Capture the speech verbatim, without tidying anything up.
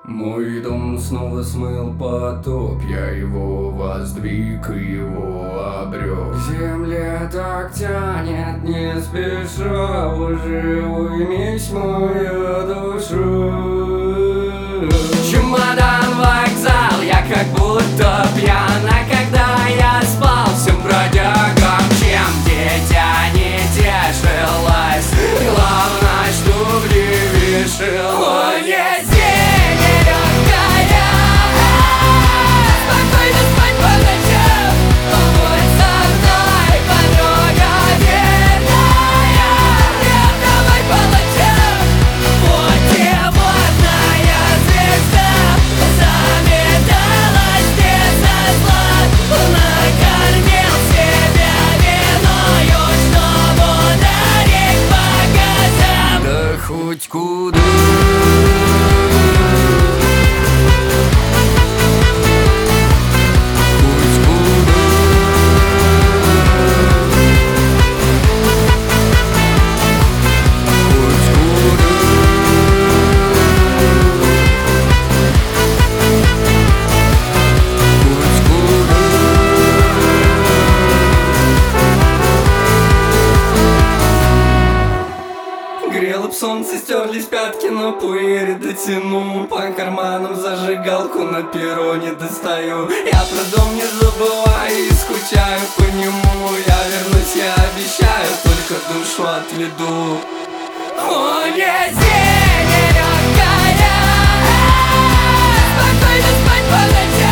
Мой дом снова смыл потоп, я его воздвиг и его обрек. К земле так тянет, не спеша, уже уймись мою душу. Чемодан, вокзал, я как будто пьян, а когда я спал всем бродягам, чем дитя не тешилась, главное, чтоб не вешалась. Хоть куда. Грело б солнце, стерлись пятки, но пуэри дотяну. По карманам зажигалку на перроне достаю. Я про дом не забываю и скучаю по нему. Я вернусь, я обещаю, только душу отведу. Он есть день, легкая, спокойно спать по ночам.